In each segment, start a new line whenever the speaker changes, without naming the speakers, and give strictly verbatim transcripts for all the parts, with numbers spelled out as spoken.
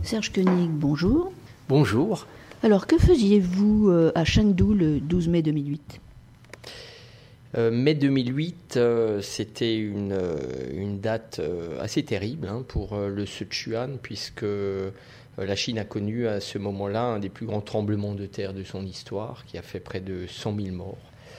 Serge Koenig, bonjour.
Bonjour.
Alors, que faisiez-vous à Chengdu le douze mai deux mille huit ?
Euh, mai deux mille huit, euh, c'était une, euh, une date euh, assez terrible hein, pour euh, le Sichuan, puisque euh, la Chine a connu à ce moment-là un des plus grands tremblements de terre de son histoire, qui a fait près de cent mille morts.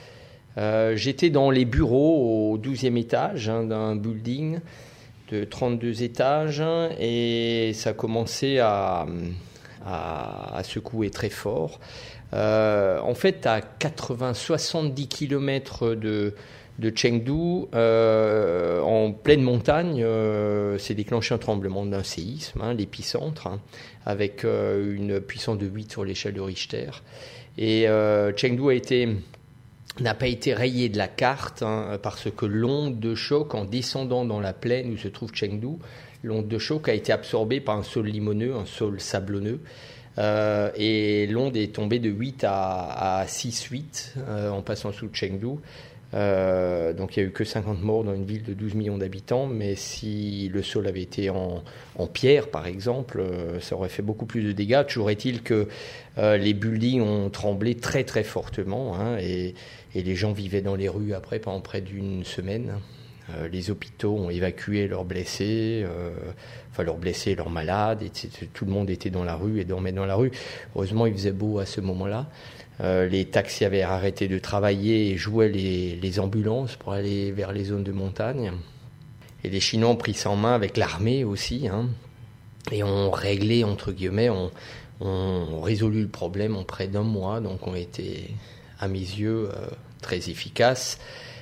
Euh, j'étais dans les bureaux au douzième étage hein, d'un building de trente-deux étages, et ça commençait à, à, à secouer très fort. Euh, en fait, à quatre-vingts à soixante-dix kilomètres de, de Chengdu, euh, en pleine montagne, euh, s'est déclenché un tremblement d'un séisme, hein, l'épicentre, hein, avec euh, une puissance de huit sur l'échelle de Richter. Et euh, Chengdu a été, n'a pas été rayé de la carte hein, parce que l'onde de choc, en descendant dans la plaine où se trouve Chengdu, l'onde de choc a été absorbée par un sol limoneux, un sol sablonneux. Euh, et l'onde est tombée de huit à six huit euh, en passant sous Chengdu. Euh, donc il n'y a eu que cinquante morts dans une ville de douze millions d'habitants, mais si le sol avait été en, en pierre par exemple, euh, ça aurait fait beaucoup plus de dégâts. Toujours est-il que euh, les buildings ont tremblé très très fortement hein, et, et les gens vivaient dans les rues après pendant près d'une semaine. Euh, les hôpitaux ont évacué leurs blessés, euh, enfin leurs blessés, leurs malades, et tout le monde était dans la rue et dormait dans la rue. Heureusement, il faisait beau à ce moment-là. Euh, les taxis avaient arrêté de travailler et jouaient les, les ambulances pour aller vers les zones de montagne. Et les Chinois ont pris ça en main avec l'armée aussi, hein, et ont réglé, entre guillemets, ont on résolu le problème en près d'un mois, donc ont été, à mes yeux, euh, très efficaces.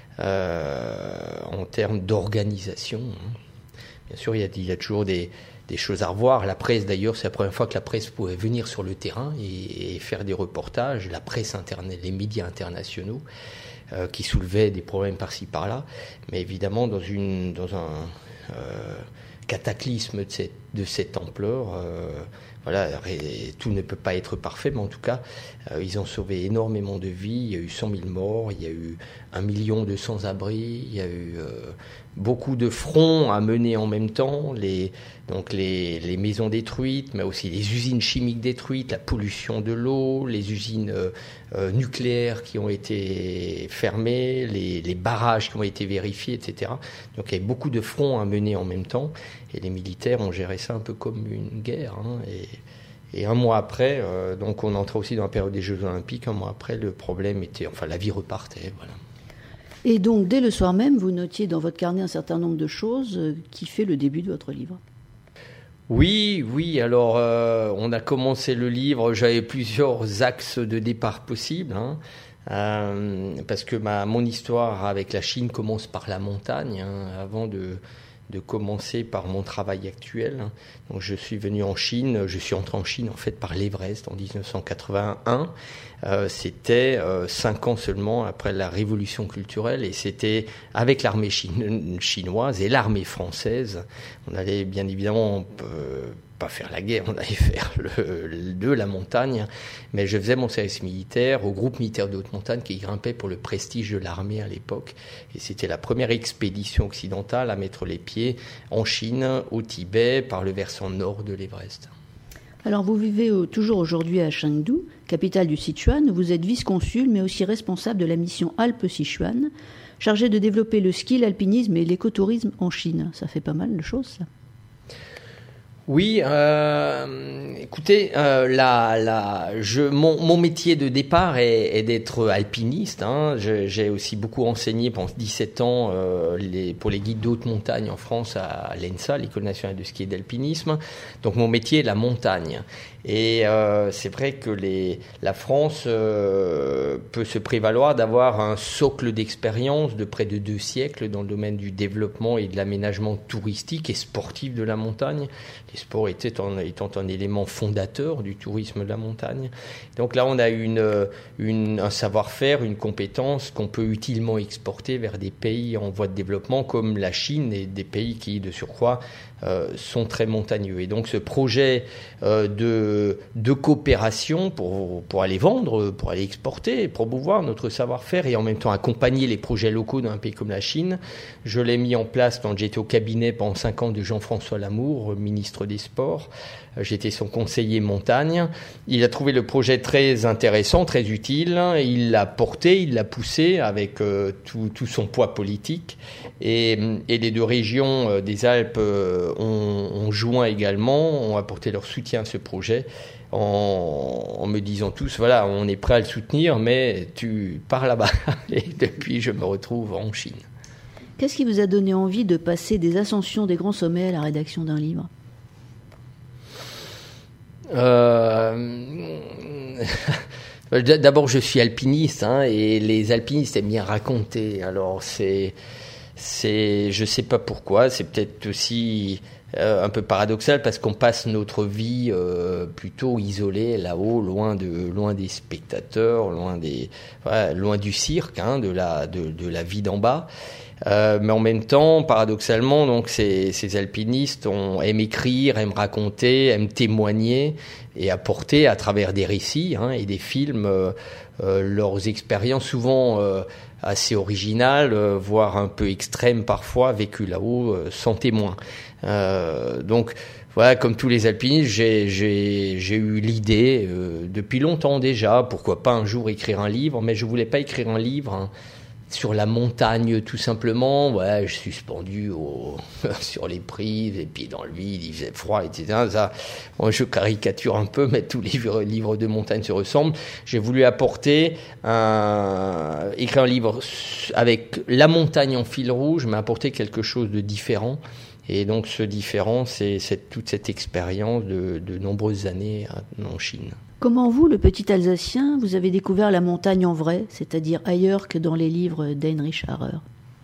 Euh, en termes d'organisation. Bien sûr, il y a, il y a toujours des, des choses à revoir. La presse, d'ailleurs, c'est la première fois que la presse pouvait venir sur le terrain et, et faire des reportages. La presse interne, les médias internationaux euh, qui soulevaient des problèmes par-ci, par-là. Mais évidemment, dans, une, dans un euh, cataclysme de cette, de cette ampleur, euh, voilà, tout ne peut pas être parfait, mais en tout cas, euh, ils ont sauvé énormément de vies. Il y a eu cent mille morts, il y a eu un million de sans-abri, il y a eu euh, beaucoup de fronts à mener en même temps. Les, donc les, les maisons détruites, mais aussi les usines chimiques détruites, la pollution de l'eau, les usines euh, euh, nucléaires qui ont été fermées, les, les barrages qui ont été vérifiés, et cetera. Donc il y a beaucoup de fronts à mener en même temps. Et les militaires ont géré ça un peu comme une guerre. Hein, et, et un mois après, euh, donc on entrait aussi dans la période des Jeux Olympiques, un mois après, le problème était... Enfin, la vie repartait, voilà.
Et donc, dès le soir même, vous notiez dans votre carnet un certain nombre de choses qui fait le début de votre livre.
Oui, oui. Alors, euh, on a commencé le livre, j'avais plusieurs axes de départ possibles, hein, euh, parce que ma, mon histoire avec la Chine commence par la montagne, hein, avant de... de commencer par mon travail actuel. Donc, je suis venu en Chine, je suis entré en Chine en fait par l'Everest en dix-neuf cent quatre-vingt-un. Euh, c'était euh, cinq ans seulement après la révolution culturelle, et c'était avec l'armée chine- chinoise et l'armée française. On allait bien évidemment euh, pas faire la guerre, on allait faire le, le, de la montagne, mais je faisais mon service militaire au groupe militaire de haute montagne qui grimpait pour le prestige de l'armée à l'époque, et c'était la première expédition occidentale à mettre les pieds en Chine, au Tibet, par le versant nord de l'Everest.
Alors vous vivez au, toujours aujourd'hui à Chengdu, capitale du Sichuan, où vous êtes vice-consul mais aussi responsable de la mission Alpes-Sichuan, chargée de développer le ski, l'alpinisme et l'écotourisme en Chine. Ça fait pas mal de choses, ça.
Oui, euh, écoutez, euh, la, la, je, mon, mon métier de départ est, est d'être alpiniste. Hein. Je, j'ai aussi beaucoup enseigné pendant dix-sept ans euh, les, pour les guides de haute montagne en France à l'E N S A, l'École nationale de ski et d'alpinisme. Donc mon métier est la montagne. Et euh, c'est vrai que les, la France euh, peut se prévaloir d'avoir un socle d'expérience de près de deux siècles dans le domaine du développement et de l'aménagement touristique et sportif de la montagne. Les sports étaient en, étant un élément fondateur du tourisme de la montagne. Donc là, on a une, une, un savoir-faire, une compétence qu'on peut utilement exporter vers des pays en voie de développement comme la Chine et des pays qui, de surcroît, euh, sont très montagneux. Et donc ce projet euh, de, de coopération pour, pour aller vendre, pour aller exporter, promouvoir notre savoir-faire et en même temps accompagner les projets locaux d'un pays comme la Chine, je l'ai mis en place quand j'étais au cabinet pendant cinq ans de Jean-François Lamour, ministre des Sports. J'étais son conseiller montagne. Il a trouvé le projet très intéressant, très utile. Il l'a porté, il l'a poussé avec euh, tout, tout son poids politique. Et, et les deux régions euh, des Alpes euh, ont, ont joint également, ont apporté leur soutien à ce projet en, en me disant tous, voilà, on est prêt à le soutenir, mais tu pars là-bas. Et depuis, je me retrouve en Chine.
Qu'est-ce qui vous a donné envie de passer des ascensions des grands sommets à la rédaction d'un livre ?
Euh... D'abord, je suis alpiniste, hein, et les alpinistes aiment bien raconter. Alors, c'est, c'est, je sais pas pourquoi. C'est peut-être aussi euh, un peu paradoxal parce qu'on passe notre vie euh, plutôt isolée là-haut, loin de, loin des spectateurs, loin des, voilà, loin du cirque, hein, de la, de, de la vie d'en bas. Euh, mais en même temps, paradoxalement, donc ces, ces alpinistes ont, aiment écrire, aiment raconter, aiment témoigner et apporter à travers des récits, hein, et des films euh, euh, leurs expériences souvent euh, assez originales, euh, voire un peu extrêmes parfois, vécues là-haut euh, sans témoin. Euh, donc voilà, comme tous les alpinistes, j'ai, j'ai, j'ai eu l'idée euh, depuis longtemps déjà, pourquoi pas un jour écrire un livre, mais je voulais pas écrire un livre, hein, sur la montagne, tout simplement. Ouais, je suis suspendu au, sur les prises, les pieds dans le vide, il faisait froid, et cetera. Ça, bon, je caricature un peu, mais tous les livres, livres de montagne se ressemblent. J'ai voulu apporter un, écrire un livre avec la montagne en fil rouge, mais apporter quelque chose de différent. Et donc, ce différent, c'est, c'est toute cette expérience de, de nombreuses années en Chine.
Comment vous, le petit Alsacien, vous avez découvert la montagne en vrai, c'est-à-dire ailleurs que dans les livres d'Heinrich Harrer ?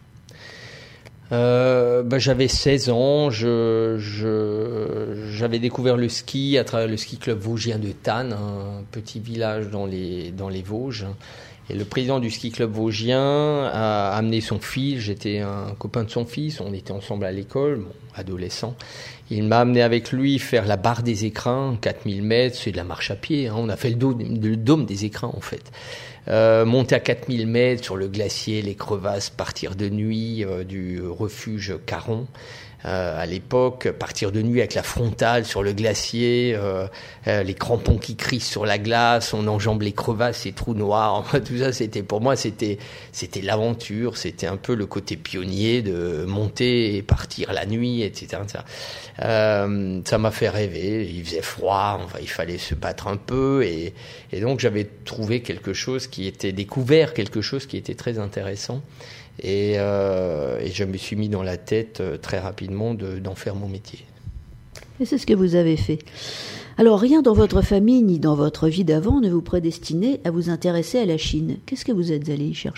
Euh, bah, j'avais seize ans, je, je, j'avais découvert le ski à travers le ski club vosgien de Thann, un petit village dans les, dans les Vosges. Et le président du ski club vosgien a amené son fils, j'étais un copain de son fils, on était ensemble à l'école, bon, adolescent. Il m'a amené avec lui faire la barre des écrins, quatre mille mètres, c'est de la marche à pied, hein. On a fait le dôme, le dôme des écrins en fait. Euh, monter à quatre mille mètres sur le glacier, les crevasses, partir de nuit euh, du refuge Caron. Euh, à l'époque, partir de nuit avec la frontale sur le glacier, euh, euh, les crampons qui crissent sur la glace, on enjambe les crevasses, les trous noirs, tout ça, c'était pour moi, c'était c'était l'aventure, c'était un peu le côté pionnier de monter et partir la nuit, et cetera. Ça, euh, ça m'a fait rêver. Il faisait froid, enfin, il fallait se battre un peu, et, et donc j'avais trouvé quelque chose qui était découvert, quelque chose qui était très intéressant. Et, euh, et je me suis mis dans la tête euh, très rapidement de, d'en faire mon métier.
Et c'est ce que vous avez fait. Alors, rien dans votre famille ni dans votre vie d'avant ne vous prédestinait à vous intéresser à la Chine. Qu'est-ce que vous êtes allé y chercher ?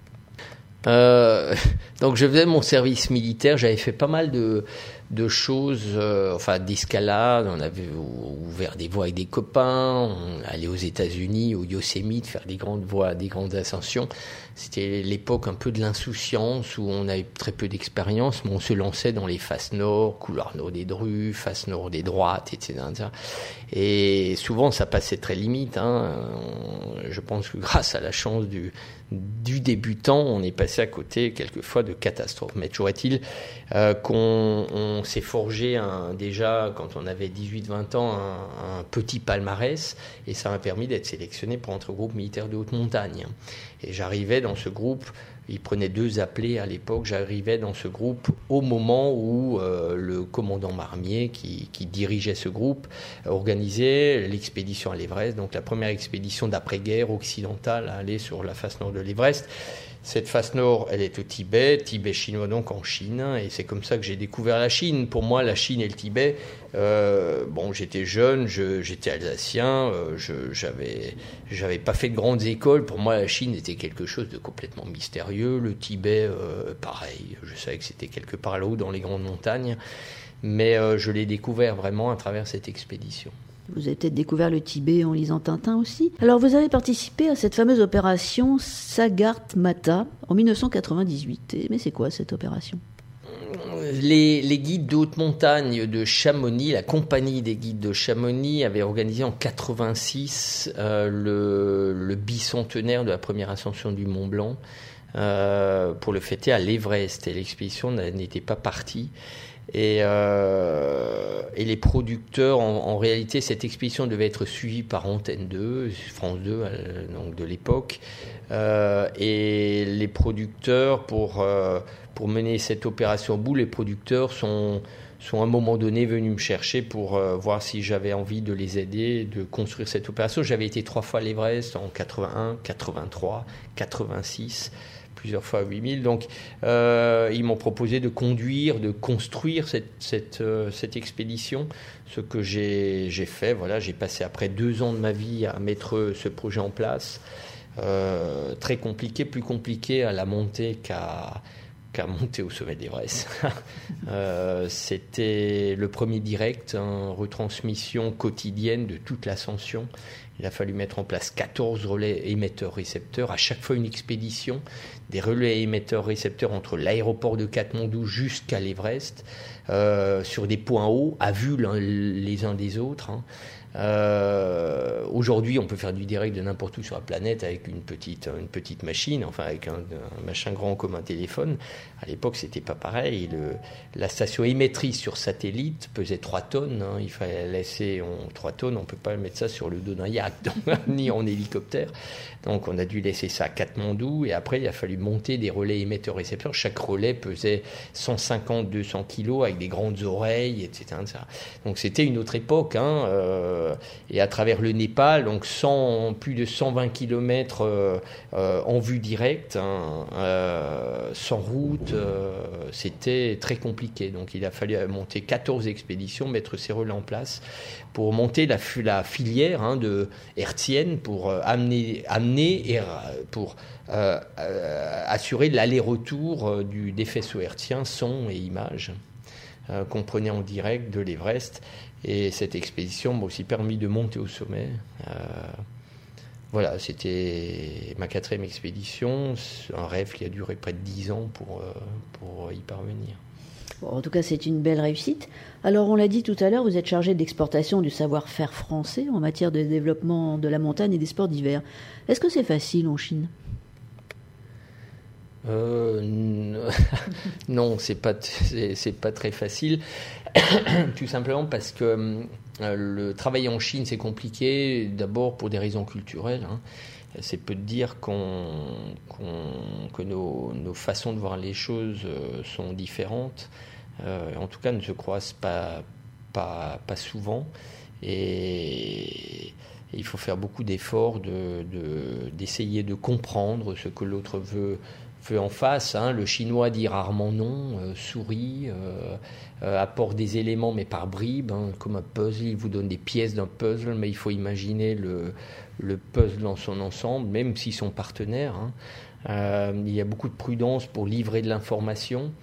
Euh, donc je faisais mon service militaire, j'avais fait pas mal de, de choses, euh, enfin d'escalade, on avait ouvert des voies avec des copains, on allait aux États-Unis, au Yosemite, faire des grandes voies, des grandes ascensions. C'était l'époque un peu de l'insouciance où on avait très peu d'expérience, mais on se lançait dans les faces nord, couloir nord des Drus, face nord des droites, et cetera. Et souvent ça passait très limite, hein. Je pense que grâce à la chance du, du débutant, on est passé à côté quelquefois de catastrophes. Mais toujours est-il euh, qu'on on s'est forgé un, déjà quand on avait dix-huit vingt ans un, un petit palmarès, et ça m'a permis d'être sélectionné pour entrer au groupe militaire de haute montagne. Et j'arrivais dans ce groupe, il prenait deux appelés à l'époque, j'arrivais dans ce groupe au moment où euh, le commandant Marmier, qui, qui dirigeait ce groupe, organisait l'expédition à l'Everest, donc la première expédition d'après-guerre occidentale à aller sur la face nord de l'Everest. Cette face nord, elle est au Tibet, Tibet chinois donc en Chine, et c'est comme ça que j'ai découvert la Chine. Pour moi, la Chine et le Tibet, euh, bon, j'étais jeune, je, j'étais alsacien, euh, je, j'avais, j'avais pas fait de grandes écoles. Pour moi, la Chine était quelque chose de complètement mystérieux. Le Tibet, euh, pareil, je savais que c'était quelque part là-haut dans les grandes montagnes, mais euh, je l'ai découvert vraiment à travers cette expédition.
Vous avez peut-être découvert le Tibet en lisant Tintin aussi. Alors, vous avez participé à cette fameuse opération Sagarmatha en dix-neuf cent quatre-vingt-dix-huit. Mais c'est quoi cette opération ?
les, les guides de haute montagne de Chamonix, la compagnie des guides de Chamonix avait organisé en quatre-vingt-six euh, le, le bicentenaire de la première ascension du Mont Blanc euh, pour le fêter à l'Everest. Et l'expédition n'était pas partie. Et, euh, et les producteurs, en, en réalité, cette expédition devait être suivie par Antenne deux, France deux euh, donc de l'époque. Euh, et les producteurs, pour, euh, pour mener cette opération au bout, les producteurs sont, sont à un moment donné venus me chercher pour euh, voir si j'avais envie de les aider, de construire cette opération. J'avais été trois fois à l'Everest, en quatre-vingt-un, quatre-vingt-trois, quatre-vingt-six, plusieurs fois à huit mille. Donc, euh, ils m'ont proposé de conduire, de construire cette, cette, euh, cette expédition, ce que j'ai, j'ai fait. Voilà, j'ai passé après deux ans de ma vie à mettre ce projet en place. Euh, très compliqué, plus compliqué à la montée qu'à, qu'à monter au sommet d'Everest. euh, c'était le premier direct, hein, retransmission quotidienne de toute l'ascension. Il a fallu mettre en place quatorze relais émetteurs-récepteurs, à chaque fois une expédition, des relais émetteurs-récepteurs entre l'aéroport de Katmandou jusqu'à l'Everest, euh, sur des points hauts, à vue l'un, les uns des autres. Hein. Euh, aujourd'hui, on peut faire du direct de n'importe où sur la planète avec une petite, une petite machine, enfin avec un, un machin grand comme un téléphone. À l'époque, c'était pas pareil. Le, la station émettrice sur satellite pesait trois tonnes. Hein. Il fallait laisser on, trois tonnes. On peut pas mettre ça sur le dos d'un yacht, ni en hélicoptère. Donc, on a dû laisser ça à Katmandou. Et après, il a fallu monter des relais émetteurs-récepteurs. Chaque relais pesait cent cinquante à deux cents kilos avec des grandes oreilles, et cetera, et cetera. Donc, c'était une autre époque. Hein. Euh, et à travers le Népal, donc cent, plus de cent vingt kilomètres euh, euh, en vue directe, hein, euh, sans route, euh, c'était très compliqué. Donc il a fallu monter quatorze expéditions, mettre ces relais en place pour monter la, la filière hein, de hertzienne, pour euh, amener, amener et pour euh, euh, assurer l'aller-retour euh, du, des faisceaux hertziens, son et images, euh, qu'on prenait en direct de l'Everest. Et cette expédition m'a aussi permis de monter au sommet. Euh, voilà, c'était ma quatrième expédition, un rêve qui a duré près de dix ans pour, euh, pour y parvenir.
Bon, en tout cas, c'est une belle réussite. Alors, on l'a dit tout à l'heure, vous êtes chargé d'exportation du savoir-faire français en matière de développement de la montagne et des sports d'hiver. Est-ce que c'est facile en Chine ?
Euh, non, c'est pas, c'est, c'est pas très facile. Tout simplement parce que euh, le travail en Chine, c'est compliqué, d'abord pour des raisons culturelles. Hein. C'est peu de dire qu'on, qu'on, que nos, nos façons de voir les choses euh, sont différentes. Euh, en tout cas, ne se croisent pas, pas, pas souvent. Et, et il faut faire beaucoup d'efforts de, de, d'essayer de comprendre ce que l'autre veut veut en face. Hein. Le chinois dit rarement non, euh, sourit, euh, euh, apporte des éléments mais par bribes, hein, comme un puzzle. Il vous donne des pièces d'un puzzle, mais il faut imaginer le, le puzzle dans son ensemble, même s'ils sont partenaires. Hein. Euh, il y a beaucoup de prudence pour livrer de l'information.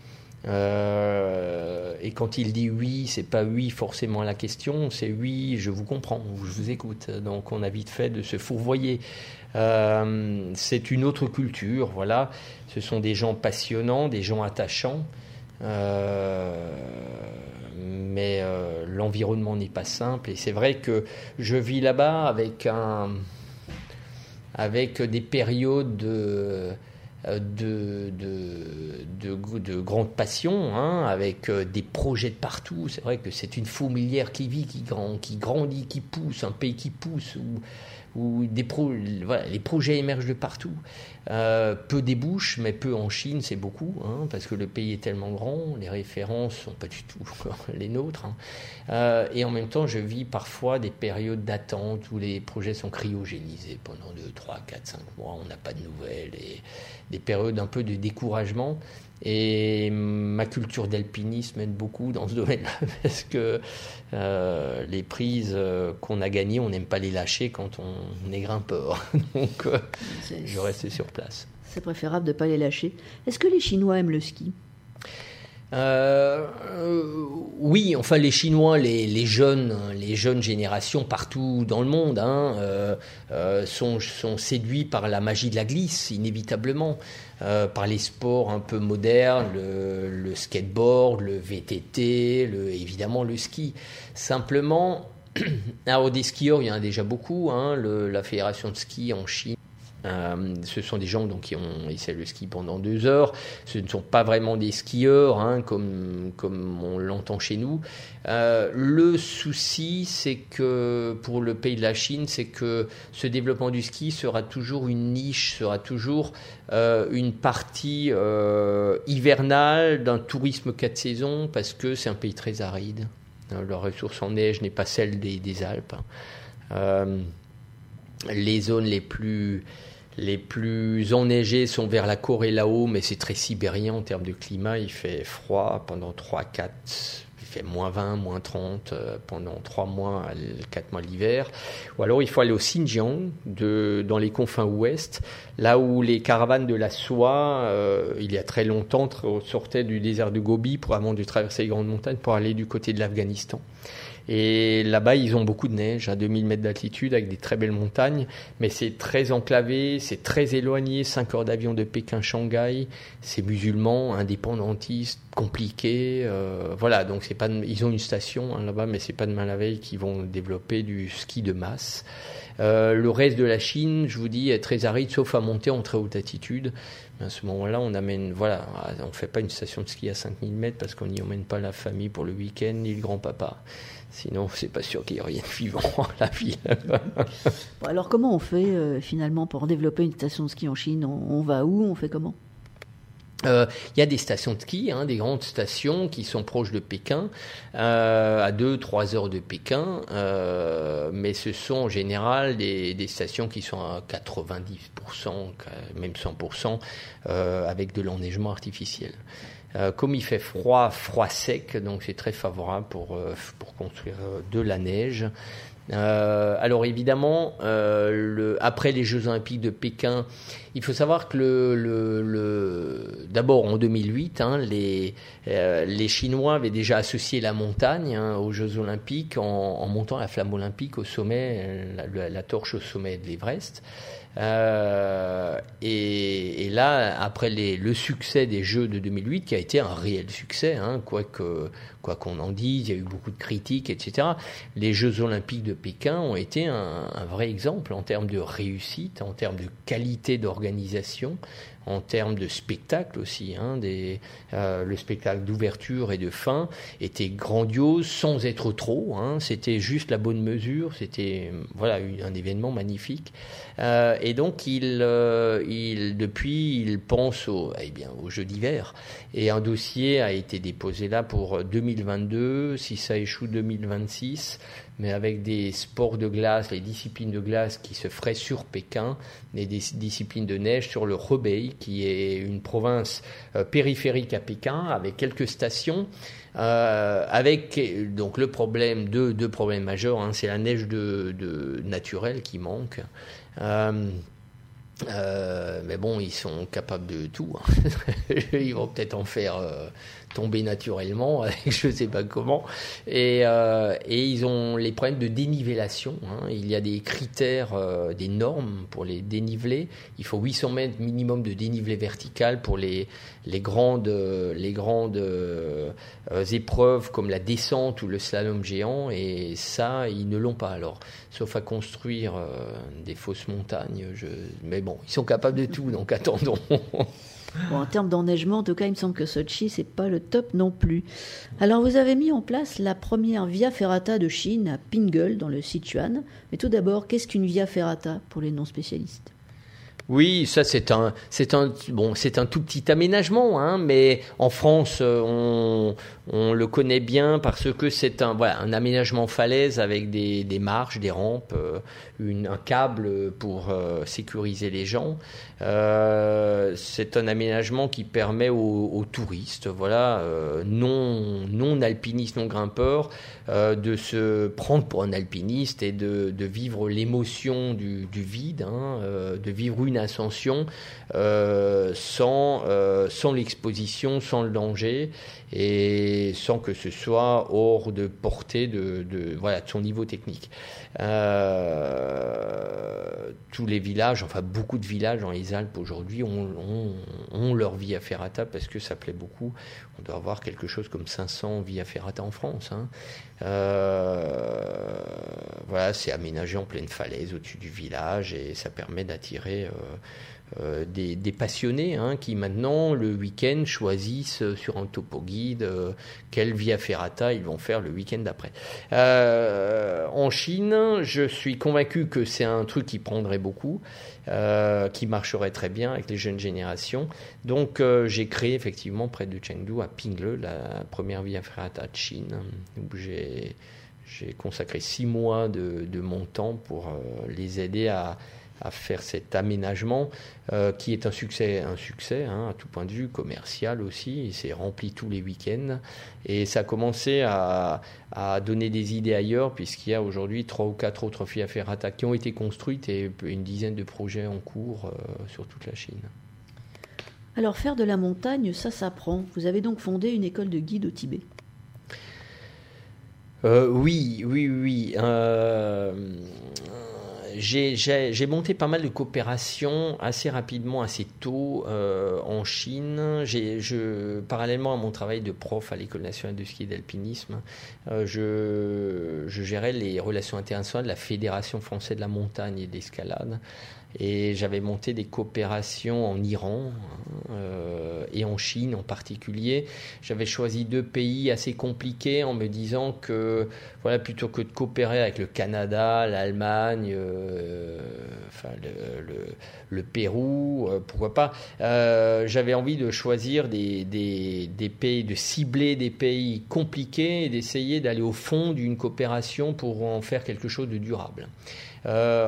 Euh, et quand il dit oui, c'est pas oui forcément à la question, c'est oui, je vous comprends, je vous écoute. Donc on a vite fait de se fourvoyer. Euh, c'est une autre culture, voilà. Ce sont des gens passionnants, des gens attachants, euh, mais euh, l'environnement n'est pas simple. Et c'est vrai que je vis là-bas avec un, avec des périodes de De, de, de, de grande passion, hein, avec des projets de partout. C'est vrai que c'est une fourmilière qui vit, qui, grand, qui grandit, qui pousse, un pays qui pousse, où, où des pro, voilà, les projets émergent de partout. Euh, peu débouchent, mais peu en Chine, c'est beaucoup, hein, parce que le pays est tellement grand, les références ne sont pas du tout les nôtres. Hein. Euh, et en même temps, je vis parfois des périodes d'attente où les projets sont cryogénisés pendant deux, trois, quatre, cinq mois, on n'a pas de nouvelles, et des périodes un peu de découragement. Et ma culture d'alpinisme aide beaucoup dans ce domaine-là, parce que euh, les prises qu'on a gagnées, on n'aime pas les lâcher quand on est grimpeur. Donc, euh, je reste sur place.
C'est préférable de ne pas les lâcher. Est-ce que les Chinois aiment le ski ?
Euh, euh, oui, enfin les Chinois, les, les jeunes, les jeunes générations partout dans le monde hein, euh, euh, sont, sont séduits par la magie de la glisse, inévitablement, euh, par les sports un peu modernes, le, le skateboard, le V T T, le, évidemment le ski. Simplement, alors des skieurs, il y en a déjà beaucoup. Hein, le, la fédération de ski en Chine. Euh, ce sont des gens donc, qui ont essayé le ski pendant deux heures. Ce ne sont pas vraiment des skieurs hein, comme, comme on l'entend chez nous. Euh, le souci, c'est que pour le pays de la Chine, c'est que ce développement du ski sera toujours une niche, sera toujours euh, une partie euh, hivernale d'un tourisme quatre saisons parce que c'est un pays très aride. Leur ressource en neige n'est pas celle des, des Alpes. Euh, les zones les plus Les plus enneigées sont vers la Corée là-haut, mais c'est très sibérien en termes de climat. Il fait froid pendant trois quatre, il fait moins vingt, moins trente pendant trois mois, quatre mois l'hiver. Ou alors il faut aller au Xinjiang, de, dans les confins ouest, là où les caravanes de la soie, euh, il y a très longtemps, sortaient du désert de Gobi pour avant de traverser les grandes montagnes pour aller du côté de l'Afghanistan. Et là-bas, ils ont beaucoup de neige, à deux mille mètres d'altitude, avec des très belles montagnes. Mais c'est très enclavé, c'est très éloigné, cinq heures d'avion de Pékin-Shanghai. C'est musulman, indépendantiste, compliqué. Euh, voilà, donc c'est pas de, ils ont une station hein, là-bas, mais c'est pas demain la veille qu'ils vont développer du ski de masse. Euh, le reste de la Chine, je vous dis, est très aride, sauf à monter en très haute altitude. Mais à ce moment-là, on amène, voilà, on fait pas une station de ski à cinq mille mètres parce qu'on n'y emmène pas la famille pour le week-end ni le grand-papa. Sinon, c'est pas sûr qu'il y ait rien de vivant à la ville.
Bon, alors, comment on fait euh, finalement pour développer une station de ski en Chine ? on, on va où ? On fait comment ?
Il euh, y a des stations de ski, hein, des grandes stations qui sont proches de Pékin, euh, à deux trois heures de Pékin, euh, mais ce sont en général des, des stations qui sont à quatre-vingt-dix pour cent, même cent pour cent, euh, avec de l'enneigement artificiel. Euh, comme il fait froid, froid sec, donc c'est très favorable pour, euh, pour construire de la neige. Euh, alors évidemment, euh, le, après les Jeux Olympiques de Pékin, il faut savoir que le, le, le, d'abord en deux mille huit, hein, les, euh, les Chinois avaient déjà associé la montagne hein, aux Jeux Olympiques en, en montant la flamme olympique au sommet, la, la torche au sommet de l'Everest. Euh, et, et là, après les, le succès des Jeux de deux mille huit, qui a été un réel succès, hein, quoi, que, quoi qu'on en dise, il y a eu beaucoup de critiques, et cetera. Les Jeux Olympiques de Pékin ont été un, un vrai exemple en termes de réussite, en termes de qualité d'organisation, en termes de spectacle aussi. Hein, des, euh, le spectacle d'ouverture et de fin était grandiose, sans être trop. Hein, c'était juste la bonne mesure. C'était voilà un événement magnifique. Euh, et donc, il, euh, il, depuis, il pense au, eh bien, aux Jeux d'hiver. Et un dossier a été déposé là pour deux mille vingt-deux. Si ça échoue, deux mille vingt-six. Mais avec des sports de glace, les disciplines de glace qui se feraient sur Pékin, et des disciplines de neige sur le Hebei, qui est une province euh, périphérique à Pékin, avec quelques stations, euh, avec donc le problème, deux, deux problèmes majeurs, hein, c'est la neige de, de naturelle qui manque. Euh, Euh, mais bon, ils sont capables de tout. Hein. Ils vont peut-être en faire euh, tomber naturellement, avec je ne sais pas comment. Et, euh, et ils ont les problèmes de dénivellation. Hein. Il y a des critères, euh, des normes pour les déniveler. Il faut huit cents mètres minimum de dénivelé vertical pour les, les grandes, les grandes euh, épreuves comme la descente ou le slalom géant. Et ça, ils ne l'ont pas alors. Sauf à construire euh, des fausses montagnes. Je... Mais bon, ils sont capables de tout, donc attendons.
Bon, en termes d'enneigement, en tout cas, il me semble que Sochi, c'est pas le top non plus. Alors, vous avez mis en place la première Via Ferrata de Chine à Pingel, dans le Sichuan. Mais tout d'abord, qu'est-ce qu'une Via Ferrata pour les non-spécialistes ?
Oui, ça c'est un, c'est un, bon, c'est un tout petit aménagement, hein, mais en France, on, on le connaît bien parce que c'est un, voilà, un aménagement falaise avec des, des marches, des rampes, euh, une, un câble pour euh, sécuriser les gens. Euh, c'est un aménagement qui permet aux, aux touristes, voilà, euh, non, non alpinistes, non grimpeurs, euh, de se prendre pour un alpiniste et de, de vivre l'émotion du, du vide, hein, euh, de vivre une ascension euh, sans, euh, sans l'exposition, sans le danger et sans que ce soit hors de portée de, de, voilà, de son niveau technique. Euh, tous les villages, enfin beaucoup de villages dans les Alpes aujourd'hui ont, ont, ont leur via ferrata parce que ça plaît beaucoup. On doit avoir quelque chose comme cinq cents via ferrata en France. Hein. Euh, voilà, c'est aménagé en pleine falaise au-dessus du village et ça permet d'attirer euh, euh, des, des passionnés hein, qui maintenant le week-end choisissent sur un topo guide euh, quelle via ferrata ils vont faire le week-end d'après. Euh, en Chine, je suis convaincu que c'est un truc qui prendrait beaucoup, euh, qui marcherait très bien avec les jeunes générations. Donc euh, j'ai créé effectivement près de Chengdu à Pingle la première via ferrata de Chine où j'ai J'ai consacré six mois de, de mon temps pour euh, les aider à, à faire cet aménagement euh, qui est un succès, un succès hein, à tout point de vue, commercial aussi. Il s'est rempli tous les week-ends et ça a commencé à, à donner des idées ailleurs puisqu'il y a aujourd'hui trois ou quatre autres via ferrata qui ont été construites et une dizaine de projets en cours euh, sur toute la Chine.
Alors faire de la montagne, ça s'apprend. Vous avez donc fondé une école de guide au Tibet.
Euh, oui, oui, oui. Euh, j'ai, j'ai, j'ai monté pas mal de coopérations assez rapidement, assez tôt euh, en Chine. J'ai, je, parallèlement à mon travail de prof à l'École nationale de ski et d'alpinisme, euh, je, je gérais les relations internationales de la Fédération française de la montagne et de l'escalade. Et j'avais monté des coopérations en Iran euh, et en Chine en particulier. J'avais choisi deux pays assez compliqués en me disant que voilà, plutôt que de coopérer avec le Canada, l'Allemagne, euh, enfin le, le, le Pérou, euh, pourquoi pas, euh, j'avais envie de choisir des, des, des pays, de cibler des pays compliqués et d'essayer d'aller au fond d'une coopération pour en faire quelque chose de durable. Euh,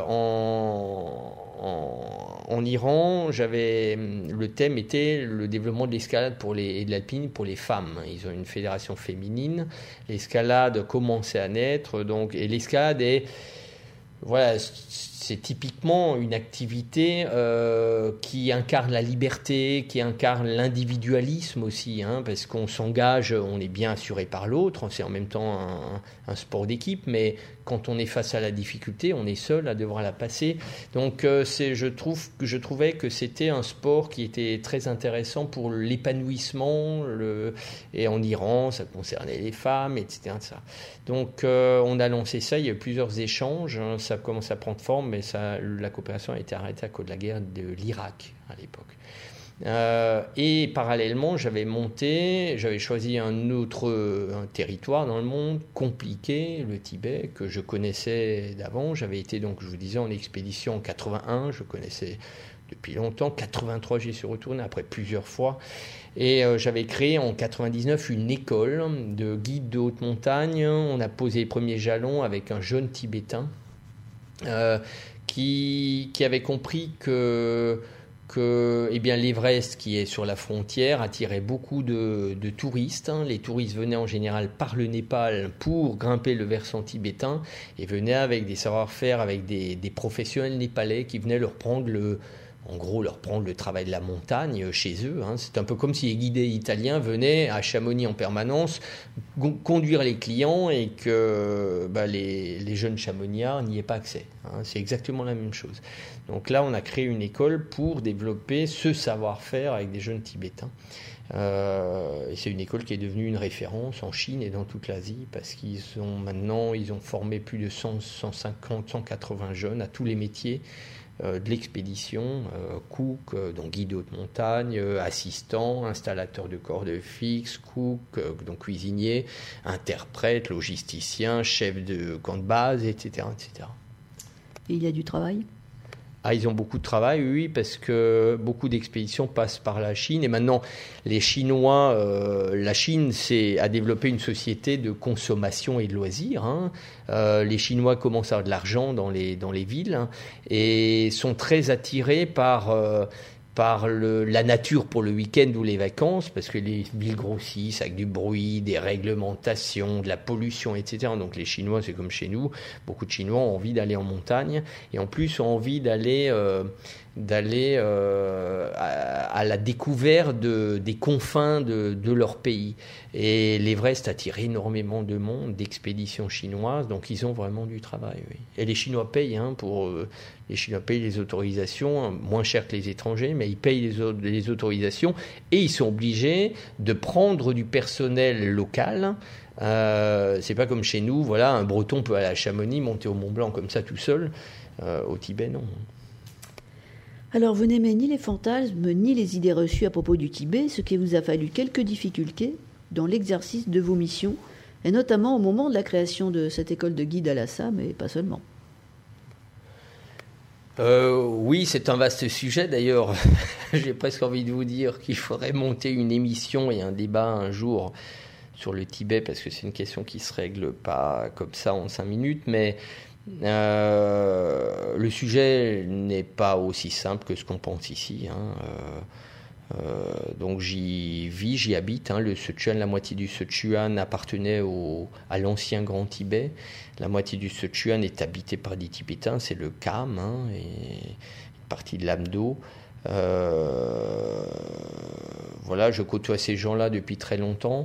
en, en, en Iran, j'avais, le thème était le développement de l'escalade pour les, et de l'alpinisme pour les femmes. Ils ont une fédération féminine. L'escalade commençait à naître, donc, et l'escalade est, voilà, c'est typiquement une activité euh, qui incarne la liberté, qui incarne l'individualisme aussi, hein, parce qu'on s'engage, on est bien assuré par l'autre, c'est en même temps un, un sport d'équipe, mais quand on est face à la difficulté, on est seul à devoir la passer. Donc euh, c'est, je, trouve, je trouvais que c'était un sport qui était très intéressant pour l'épanouissement, le, et en Iran, ça concernait les femmes, et cetera et cetera. Donc euh, on a lancé ça, il y a eu plusieurs échanges, hein, ça commence à prendre forme, mais ça, la coopération a été arrêtée à cause de la guerre de l'Irak à l'époque. Euh, et parallèlement, j'avais monté, j'avais choisi un autre un territoire dans le monde compliqué, le Tibet, que je connaissais d'avant. J'avais été donc, je vous disais, en expédition en quatre-vingt-un, je connaissais depuis longtemps. quatre-vingt-trois, j'y suis retourné après plusieurs fois. Et euh, j'avais créé en quatre-vingt-dix-neuf une école de guides de haute montagne. On a posé les premiers jalons avec un jeune Tibétain euh, qui, qui avait compris que que eh bien, l'Everest, qui est sur la frontière, attirait beaucoup de, de touristes. Hein. Les touristes venaient en général par le Népal pour grimper le versant tibétain et venaient avec des savoir-faire, avec des, des professionnels népalais qui venaient leur prendre le... En gros, leur prendre le travail de la montagne chez eux. Hein. C'est un peu comme si les guidés italiens venaient à Chamonix en permanence go- conduire les clients et que bah, les, les jeunes chamoniards n'y aient pas accès. Hein. C'est exactement la même chose. Donc là, on a créé une école pour développer ce savoir-faire avec des jeunes Tibétains. Euh, et c'est une école qui est devenue une référence en Chine et dans toute l'Asie parce qu'ils ont maintenant, ils ont formé plus de cent, cent cinquante, cent quatre-vingts jeunes à tous les métiers de l'expédition, euh, cook, euh, donc guide de haute montagne, euh, assistant, installateur de cordes fixes, cook, euh, donc cuisinier, interprète, logisticien, chef de camp de base, et cetera, et cetera.
Et il y a du travail ?
Ah, ils ont beaucoup de travail, oui, parce que beaucoup d'expéditions passent par la Chine. Et maintenant, les Chinois, euh, la Chine c'est, a développé une société de consommation et de loisirs. Hein. Euh, les Chinois commencent à avoir de l'argent dans les, dans les villes, hein, et sont très attirés par... Euh, par le, la nature pour le week-end ou les vacances, parce que les villes grossissent avec du bruit, des réglementations, de la pollution, et cetera. Donc les Chinois, c'est comme chez nous, beaucoup de Chinois ont envie d'aller en montagne, et en plus ont envie d'aller, euh, d'aller euh, à, à la découverte de, des confins de, de leur pays. Et l'Everest attire énormément de monde, d'expéditions chinoises, donc ils ont vraiment du travail. Oui. Et les Chinois payent, hein, pour... Euh, les Chinois payent les autorisations, moins cher que les étrangers, mais ils payent les, les autorisations et ils sont obligés de prendre du personnel local. Euh, c'est pas comme chez nous, voilà, un Breton peut aller à Chamonix, monter au Mont Blanc comme ça tout seul. Euh, au Tibet, non.
Alors, vous n'aimez ni les fantasmes, ni les idées reçues à propos du Tibet, ce qui vous a fallu quelques difficultés dans l'exercice de vos missions, et notamment au moment de la création de cette école de guide à Lhasa, mais pas seulement.
Euh, oui, c'est un vaste sujet. D'ailleurs, j'ai presque envie de vous dire qu'il faudrait monter une émission et un débat un jour sur le Tibet, parce que c'est une question qui ne se règle pas comme ça en cinq minutes. Mais euh, le sujet n'est pas aussi simple que ce qu'on pense ici. Hein. Euh, euh, donc j'y vis, j'y habite. Hein. Le Sichuan, la moitié du Sichuan appartenait au, à l'ancien Grand Tibet. La moitié du Sichuan est habitée par des Tibétains, c'est le Kham, hein, et une partie de l'Amdo. Euh, voilà, je côtoie ces gens-là depuis très longtemps.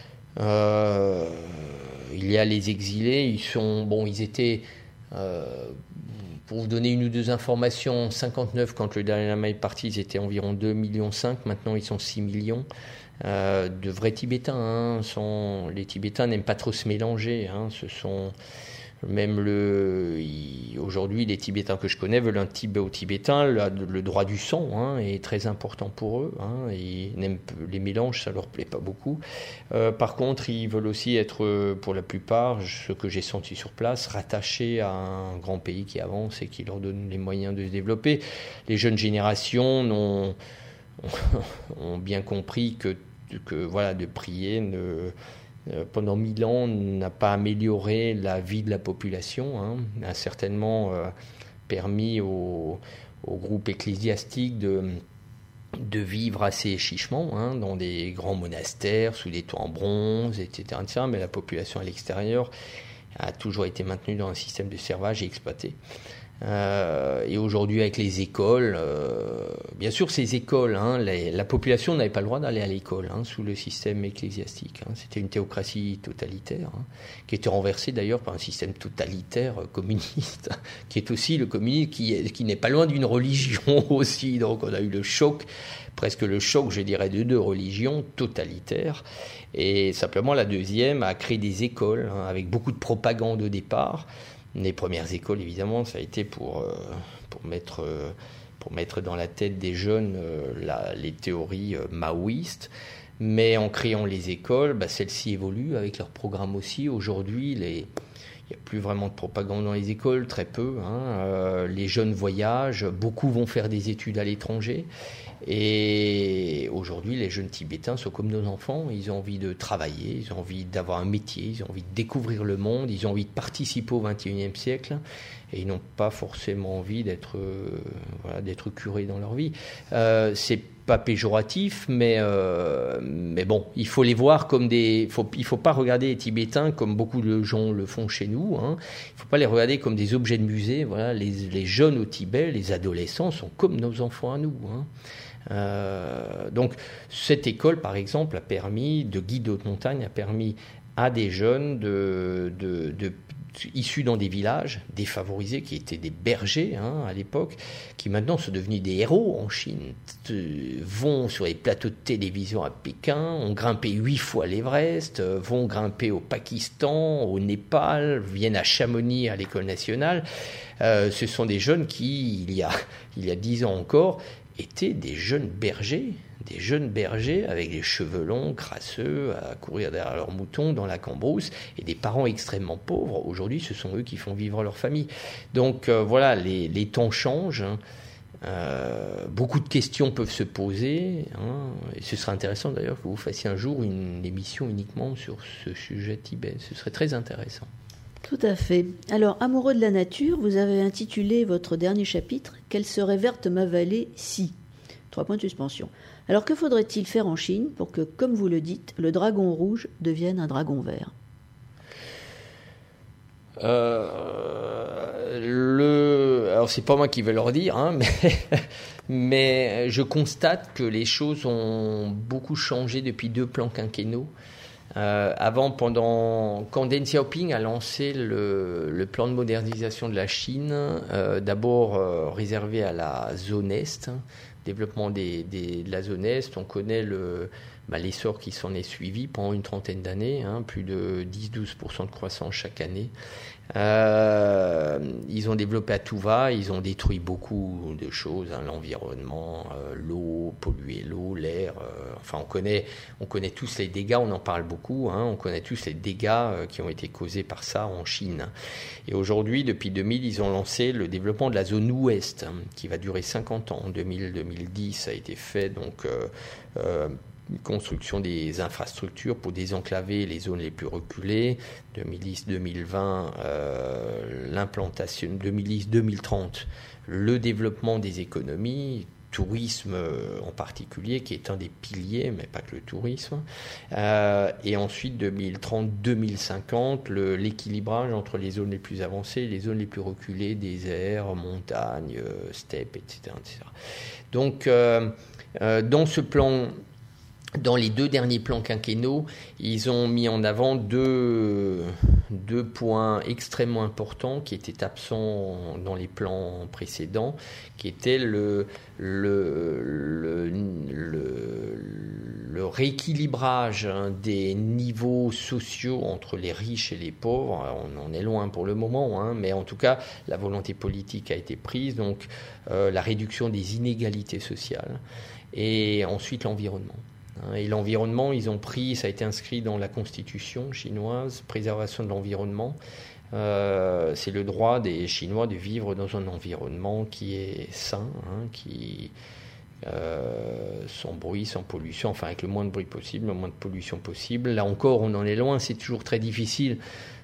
Euh, il y a les exilés, ils sont, bon, ils étaient, euh, pour vous donner une ou deux informations, en cinquante-neuf, quand le Dalai Lama est parti, ils étaient environ deux virgule cinq millions, maintenant ils sont six millions. Euh, de vrais Tibétains, hein, sont, les Tibétains n'aiment pas trop se mélanger, hein, ce sont même le, il, aujourd'hui les Tibétains que je connais veulent un Tibéto-Tibétain, le, le droit du sang, hein, est très important pour eux, hein, ils n'aiment les mélanges, ça leur plaît pas beaucoup. Euh, par contre, ils veulent aussi être, pour la plupart, ce que j'ai senti sur place, rattachés à un grand pays qui avance et qui leur donne les moyens de se développer. Les jeunes générations n'ont ont bien compris que, que voilà, de prier ne, euh, pendant mille ans n'a pas amélioré la vie de la population, hein, a certainement euh, permis au, au groupe ecclésiastique de, de vivre assez chichement, hein, dans des grands monastères, sous des toits en bronze, et cetera, et cetera, mais la population à l'extérieur a toujours été maintenue dans un système de servage et exploitée. Euh, et aujourd'hui avec les écoles, euh, bien sûr ces écoles, hein, les, la population n'avait pas le droit d'aller à l'école, hein, sous le système ecclésiastique, hein. C'était une théocratie totalitaire, hein, qui était renversée d'ailleurs par un système totalitaire euh, communiste, qui est aussi le communisme, qui, est, qui n'est pas loin d'une religion aussi. Donc on a eu le choc, presque le choc je dirais de deux religions totalitaires, et simplement la deuxième a créé des écoles, hein, avec beaucoup de propagande au départ. Les premières écoles, évidemment, ça a été pour, euh, pour, mettre, euh, pour mettre dans la tête des jeunes euh, la, les théories euh, maoïstes. Mais en créant les écoles, bah, celles-ci évoluent avec leur programme aussi. Aujourd'hui, les... il n'y a plus vraiment de propagande dans les écoles, très peu. Hein. Euh, les jeunes voyagent, beaucoup vont faire des études à l'étranger. Et aujourd'hui, les jeunes Tibétains sont comme nos enfants. Ils ont envie de travailler, ils ont envie d'avoir un métier, ils ont envie de découvrir le monde, ils ont envie de participer au vingt et unième siècle. Et ils n'ont pas forcément envie d'être, euh, voilà, d'être curés dans leur vie. Euh, c'est pas péjoratif, mais, euh, mais bon, il faut les voir comme des... Faut, il ne faut pas regarder les Tibétains comme beaucoup de gens le font chez nous. Hein. Il ne faut pas les regarder comme des objets de musée. Voilà, les, les jeunes au Tibet, les adolescents sont comme nos enfants à nous. Hein. Euh, donc, cette école, par exemple, a permis, de guide de haute montagne, a permis à des jeunes de... de, de issus dans des villages défavorisés qui étaient des bergers, hein, à l'époque, qui maintenant sont devenus des héros en Chine, vont sur les plateaux de télévision à Pékin, ont grimpé huit fois l'Everest, vont grimper au Pakistan, au Népal, viennent à Chamonix à l'école nationale. Euh, ce sont des jeunes qui, il y a, il y a dix ans encore, étaient des jeunes bergers, des jeunes bergers avec des cheveux longs, crasseux, à courir derrière leurs moutons dans la cambrousse, et des parents extrêmement pauvres. Aujourd'hui, ce sont eux qui font vivre leur famille. Donc euh, voilà, les, les temps changent. Hein. Euh, beaucoup de questions peuvent se poser. Hein, et ce serait intéressant d'ailleurs que vous fassiez un jour une émission uniquement sur ce sujet Tibet. Ce serait très intéressant.
Tout à fait. Alors, amoureux de la nature, vous avez intitulé votre dernier chapitre « Quelle serait verte ma vallée si ?» Trois points de suspension. Alors, que faudrait-il faire en Chine pour que, comme vous le dites, le dragon rouge devienne un dragon vert ?
Euh, le... Alors, c'est pas moi qui vais leur dire, hein, mais... mais je constate que les choses ont beaucoup changé depuis deux plans quinquennaux. Euh, avant, pendant, quand Deng Xiaoping a lancé le, le plan de modernisation de la Chine, euh, d'abord euh, réservé à la zone Est, hein, développement des, des, de la zone Est, on connaît le, bah, l'essor qui s'en est suivi pendant une trentaine d'années, hein, plus de dix à douze pour cent de croissance chaque année. Euh, ils ont développé à tout va, ils ont détruit beaucoup de choses, hein, l'environnement, euh, l'eau, polluer l'eau, l'air. Euh, enfin, on connaît, on connaît tous les dégâts, on en parle beaucoup. Hein, on connaît tous les dégâts euh, qui ont été causés par ça en Chine. Et aujourd'hui, depuis deux mille, ils ont lancé le développement de la zone Ouest, hein, qui va durer cinquante ans. En deux mille à deux mille dix, ça a été fait donc. Euh, euh, construction des infrastructures pour désenclaver les zones les plus reculées. deux mille dix à deux mille vingt, euh, l'implantation, deux mille dix à deux mille trente, le développement des économies, tourisme euh, en particulier, qui est un des piliers, mais pas que le tourisme. Euh, et ensuite, deux mille trente à deux mille cinquante, le, l'équilibrage entre les zones les plus avancées et les zones les plus reculées, déserts, montagnes, euh, steppes, et cetera, et cetera. Donc, euh, euh, dans ce plan... Dans les deux derniers plans quinquennaux, ils ont mis en avant deux, deux points extrêmement importants qui étaient absents dans les plans précédents, qui étaient le, le, le, le, le rééquilibrage hein, des niveaux sociaux entre les riches et les pauvres. On en est loin pour le moment, hein, mais en tout cas, la volonté politique a été prise, donc euh, la réduction des inégalités sociales et ensuite l'environnement. Et l'environnement, ils ont pris, ça a été inscrit dans la constitution chinoise, préservation de l'environnement. Euh, c'est le droit des Chinois de vivre dans un environnement qui est sain, hein, qui euh, sans bruit, sans pollution, enfin avec le moins de bruit possible, le moins de pollution possible. Là encore, on en est loin, c'est toujours très difficile.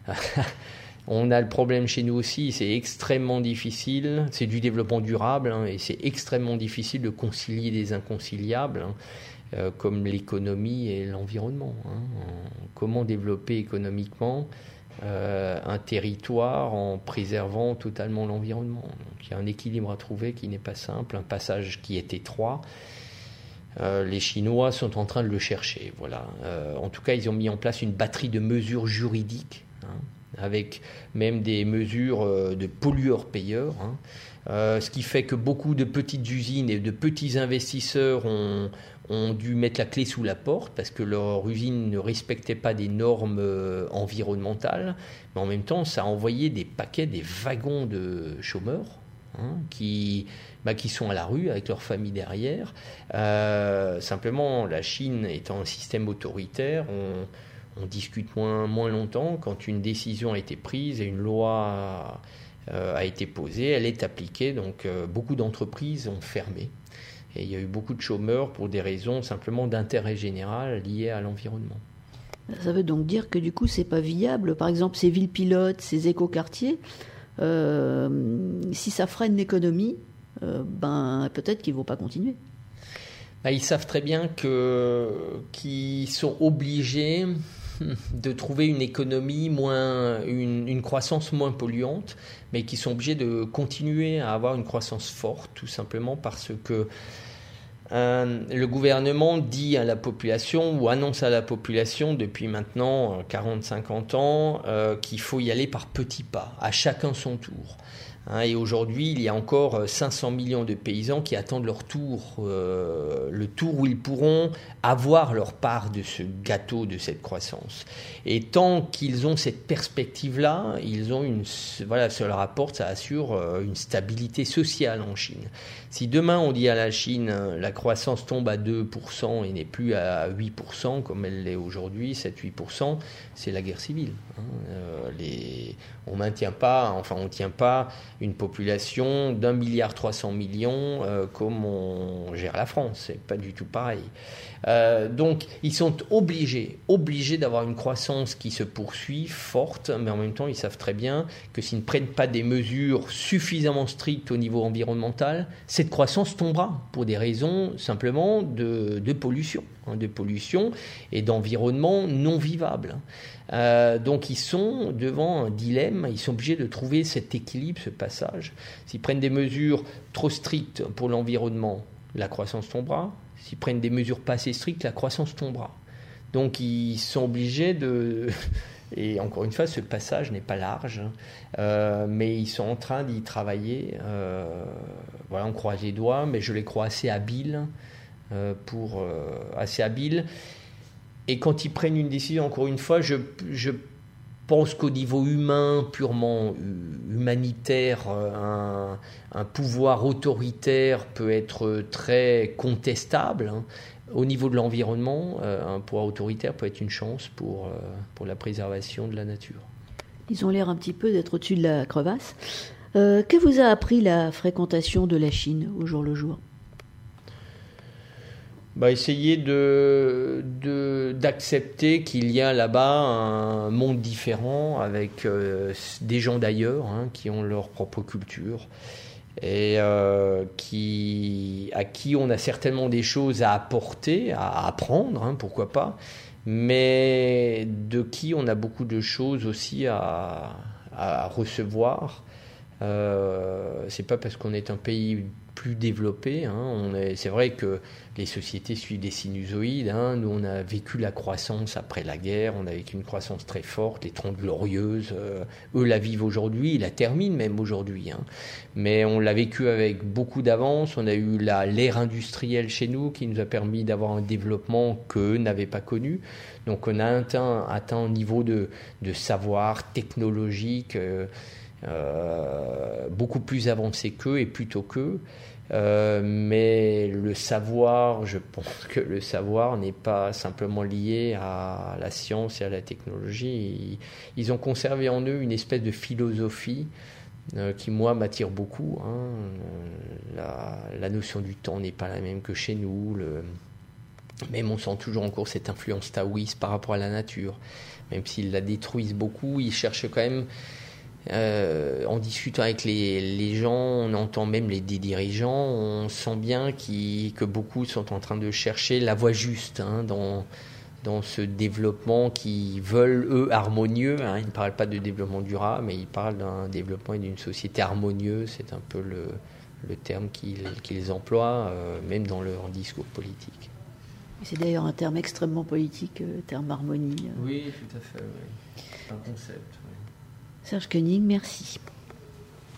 On a le problème chez nous aussi, c'est extrêmement difficile, c'est du développement durable, hein, et c'est extrêmement difficile de concilier des inconciliables. Hein. Euh, comme l'économie et l'environnement. Hein. Comment développer économiquement euh, un territoire en préservant totalement l'environnement. Donc, il y a un équilibre à trouver qui n'est pas simple, un passage qui est étroit. Euh, les Chinois sont en train de le chercher. Voilà. Euh, en tout cas, ils ont mis en place une batterie de mesures juridiques, hein, avec même des mesures euh, de pollueurs-payeurs. Hein. Euh, ce qui fait que beaucoup de petites usines et de petits investisseurs ont, ont dû mettre la clé sous la porte parce que leur usine ne respectait pas des normes euh, environnementales. Mais en même temps, ça a envoyé des paquets, des wagons de chômeurs hein, qui, bah, qui sont à la rue avec leur famille derrière. Euh, simplement, la Chine étant un système autoritaire, on, on discute moins, moins longtemps. Quand une décision a été prise et une loi euh, a été posée, elle est appliquée. Donc, euh, beaucoup d'entreprises ont fermé. Et il y a eu beaucoup de chômeurs pour des raisons simplement d'intérêt général liées à l'environnement.
Ça veut donc dire que du coup, c'est pas viable. Par exemple, ces villes pilotes, ces écoquartiers, euh, si ça freine l'économie, euh, ben, peut-être qu'ils ne vont pas continuer.
Ben, ils savent très bien que, qu'ils sont obligés de trouver une économie moins, une, une croissance moins polluante, mais qui sont obligés de continuer à avoir une croissance forte, tout simplement parce que euh, le gouvernement dit à la population ou annonce à la population depuis maintenant quarante à cinquante ans euh, qu'il faut y aller par petits pas, à chacun son tour. Hein, et aujourd'hui, il y a encore cinq cents millions de paysans qui attendent leur tour, euh, le tour où ils pourront avoir leur part de ce gâteau, de cette croissance. Et tant qu'ils ont cette perspective-là, ils ont une, voilà, ça leur apporte, ça assure une stabilité sociale en Chine. Si demain on dit à la Chine, la croissance tombe à deux pour cent et n'est plus à huit pour cent comme elle l'est aujourd'hui, sept à huit pour cent, c'est la guerre civile. Hein. Euh, les, on maintient pas, enfin on tient pas une population d'un milliard trois cents millions euh, comme on gère la France, c'est pas du tout pareil. Euh, donc ils sont obligés, obligés d'avoir une croissance qui se poursuit, forte, mais en même temps ils savent très bien que s'ils ne prennent pas des mesures suffisamment strictes au niveau environnemental, cette croissance tombera pour des raisons simplement de, de pollution, hein, de pollution et d'environnement non vivable. Euh, donc ils sont devant un dilemme, ils sont obligés de trouver cet équilibre, ce passage. S'ils prennent des mesures trop strictes pour l'environnement, la croissance tombera. S'ils prennent des mesures pas assez strictes, la croissance tombera. Donc ils sont obligés de... Et encore une fois, ce passage n'est pas large, euh, mais ils sont en train d'y travailler. Euh, voilà, on croise les doigts, mais je les crois assez habiles, euh, pour, euh, assez habiles. Et quand ils prennent une décision, encore une fois, je, je pense qu'au niveau humain, purement humanitaire, un, un pouvoir autoritaire peut être très contestable. Hein. Au niveau de l'environnement, un pouvoir autoritaire peut être une chance pour, pour la préservation de la nature.
Ils ont l'air un petit peu d'être au-dessus de la crevasse. Euh, que vous a appris la fréquentation de la Chine au jour le jour ?
Bah, essayer de, de, d'accepter qu'il y a là-bas un monde différent avec euh, des gens d'ailleurs, hein, qui ont leur propre culture et euh, qui, à qui on a certainement des choses à apporter, à apprendre, hein, pourquoi pas, mais de qui on a beaucoup de choses aussi à, à recevoir. Euh, c'est pas parce qu'on est un pays plus développé, hein, on est, c'est vrai que les sociétés suivent des sinusoïdes, hein, nous on a vécu la croissance après la guerre, on a vécu une croissance très forte, les Trente Glorieuses, euh, eux la vivent aujourd'hui, ils la terminent même aujourd'hui, hein, mais on l'a vécu avec beaucoup d'avance, on a eu la, l'ère industrielle chez nous qui nous a permis d'avoir un développement qu'eux n'avaient pas connu, donc on a atteint, atteint un niveau de, de savoir technologique euh, Euh, beaucoup plus avancé qu'eux et plus tôt qu'eux, euh, mais le savoir, je pense que le savoir n'est pas simplement lié à la science et à la technologie. Ils, ils ont conservé en eux une espèce de philosophie euh, qui, moi, m'attire beaucoup, hein. La, la notion du temps n'est pas la même que chez nous, le, même on sent toujours encore cette influence taoïste par rapport à la nature, même s'ils la détruisent beaucoup, ils cherchent quand même. Euh, en discutant avec les, les gens, on entend même les des dirigeants, on sent bien que beaucoup sont en train de chercher la voie juste, hein, dans, dans ce développement qu'ils veulent, eux, harmonieux. Hein. Ils ne parlent pas de développement durable, mais ils parlent d'un développement et d'une société harmonieuse. C'est un peu le, le terme qu'ils, qu'ils emploient, euh, même dans leur discours politique.
C'est d'ailleurs un terme extrêmement politique, le terme harmonie.
Oui, tout à fait. Oui. C'est un concept. Oui.
Serge Koenig, merci.